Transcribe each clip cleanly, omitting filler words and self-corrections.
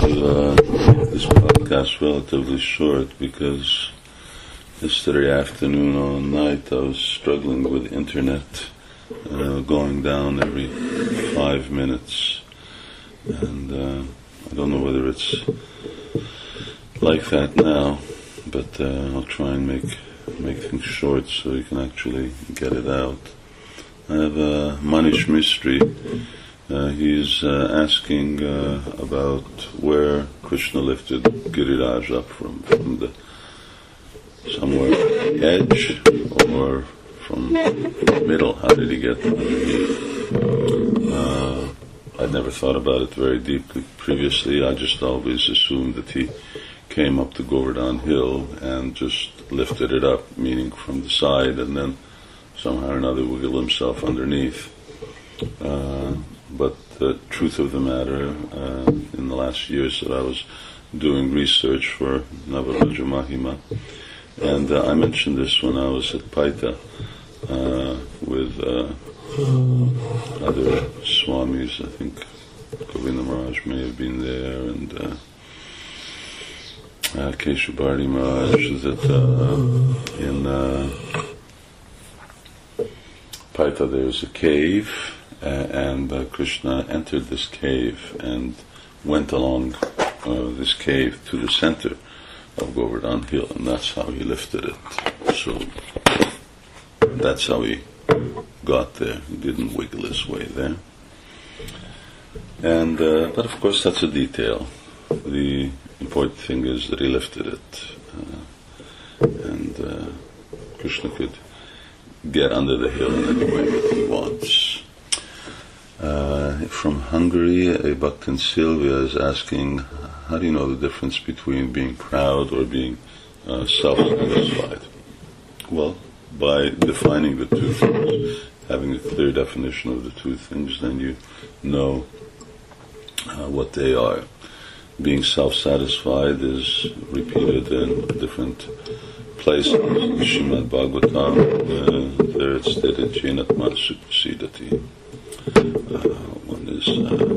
make this podcast relatively short because yesterday afternoon or night I was struggling with internet going down every 5 minutes, and I don't know whether it's like that now, but I'll try and make things short so you can actually get it out. I have Manish Mistry. He's asking about where Krishna lifted Giriraj up from the somewhere edge or from the middle. How did he get underneath? I'd never thought about it very deeply previously. I just always assumed that he came up the Govardhan hill and just lifted it up, meaning from the side, and then somehow or another wiggled himself underneath. But the truth of the matter, in the last years that I was doing research for Navaraja Mahima, and I mentioned this when I was at Paita with other Swamis. I think Govinda Maharaj may have been there, and Keshabharti Maharaj, that in Paita there's a cave, and Krishna entered this cave and went along this cave to the center of Govardhan hill, and that's how he lifted it. So that's how he got there. He didn't wiggle his way there. And but of course that's a detail. The important thing is that he lifted it, and Krishna could get under the hill in any way that he wants. From Hungary, a Bhaktin Sylvia is asking, how do you know the difference between being proud or being self-satisfied? Well, by defining the two things, having a clear definition of the two things, then you know what they are. Being self-satisfied is repeated in different places. In Srimad Bhagavatam, there it's stated, Jenatma Supasidati. One is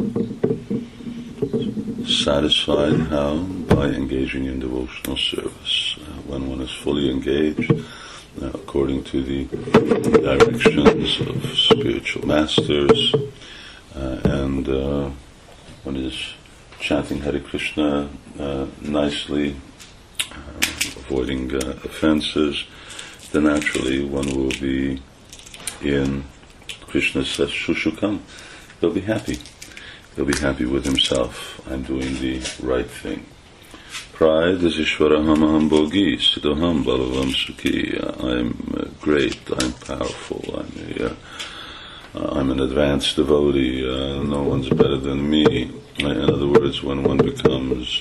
satisfied how? By engaging in devotional service. When one is fully engaged, according to the directions of spiritual masters, and one is chanting Hare Krishna nicely, avoiding offenses, then naturally one will be in, Krishna says, Shushukam. He'll be happy. He'll be happy with himself. I'm doing the right thing. Pride is Ishwaraham aham bhogi, siddhaham balavam sukhi. I'm great, I'm powerful, I'm an advanced devotee, no one's better than me. In other words, when one becomes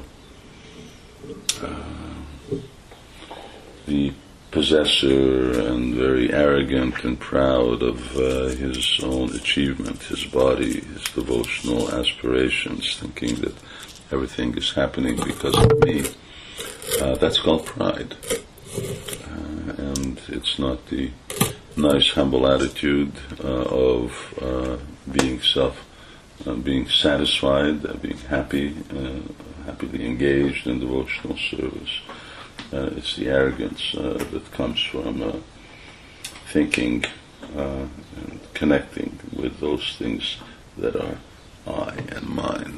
the possessor and very arrogant and proud of his own achievement, his body, his devotional aspirations, thinking that everything is happening because of me, that's called pride. And it's not the nice, humble attitude of being being satisfied, being happy, happily engaged in devotional service. It's the arrogance that comes from thinking and connecting with those things that are I and mine.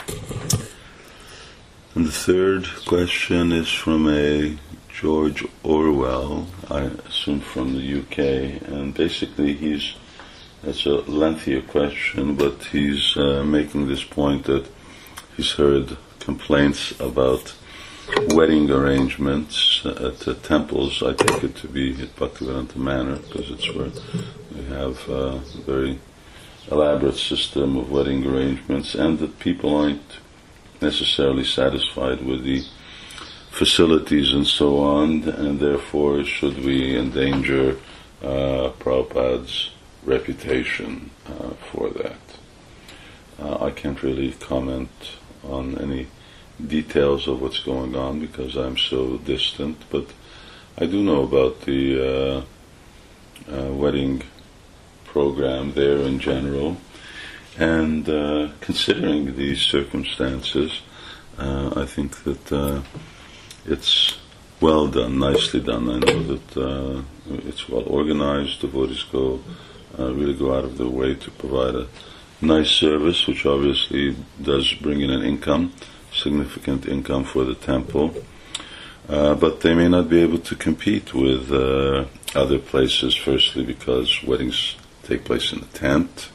And the third question is from a George Orwell, I assume from the UK, and basically it's a lengthier question, but he's making this point that he's heard complaints about wedding arrangements at the temples. I take it to be at Bhaktivedanta Manor, because it's where we have a very elaborate system of wedding arrangements, and that people aren't necessarily satisfied with the facilities and so on, and therefore should we endanger Prabhupada's reputation for that? I can't really comment on any details of what's going on because I'm so distant, but I do know about the wedding program there in general, and considering these circumstances, I think that it's well done, nicely done. I know that it's well organized. Devotees really go out of their way to provide a nice service, which obviously does bring in an income, significant income for the temple. But they may not be able to compete with other places, firstly because weddings take place in a tent,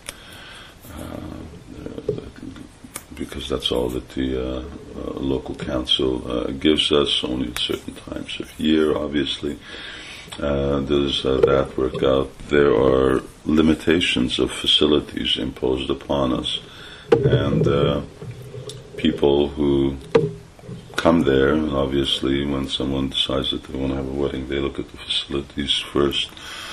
because that's all that the local council gives us, only at certain times of year, obviously. Does that work out? There are limitations of facilities imposed upon us, and people who come there, and obviously when someone decides that they want to have a wedding, they look at the facilities first.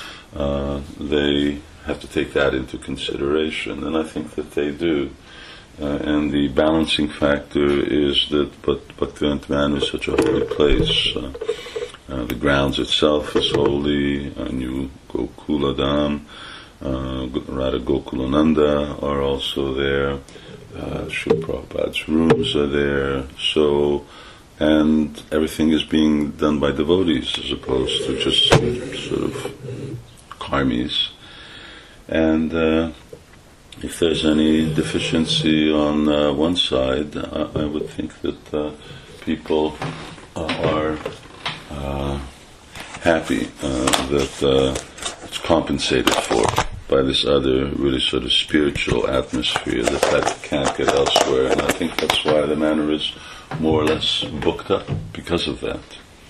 They have to take that into consideration, and I think that they do. And the balancing factor is that Bhaktivedanta Manor is such a holy place. The grounds itself is holy. New Gokula Dham, Radha Gokulananda are also there. Srila Prabhupada's rooms are there. So, and everything is being done by devotees as opposed to just sort of karmis. And if there's any deficiency on one side, I would think that people are happy that it's compensated for by this other really sort of spiritual atmosphere that can't get elsewhere. And I think that's why the manor is more or less booked up because of that.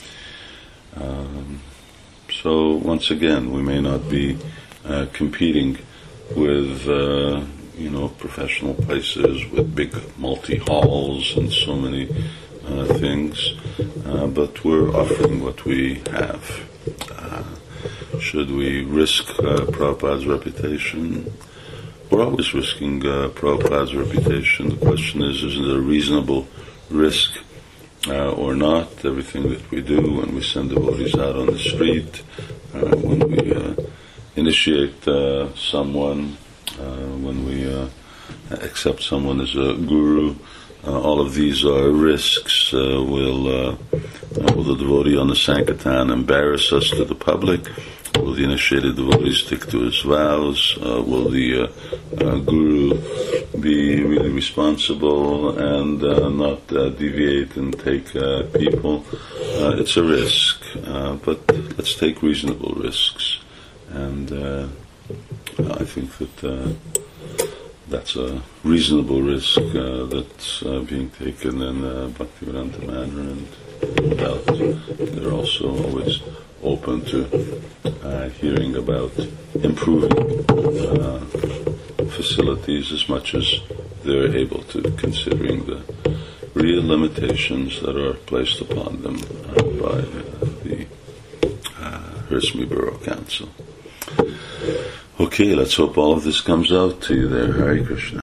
So once again, we may not be competing with professional places with big multi-halls and so many things, but we're offering what we have. Should we risk Prabhupada's reputation? We're always risking Prabhupada's reputation. The question is it a reasonable risk or not? Everything that we do when we send devotees out on the street, when we initiate someone, when we accept someone as a guru, all of these are risks. Will the devotee on the Sankirtan embarrass us to the public? Will the initiated devotee stick to his vows? Will the guru be really responsible and not deviate and take people? It's a risk, but let's take reasonable risks. And I think that that's a reasonable risk that's being taken in Bhaktivedanta Manor, and no doubt they're also always open to hearing about improving facilities as much as they're able to, considering the real limitations that are placed upon them by the Harismi Borough Council. Okay, let's hope all of this comes out to you there. Hare Krishna.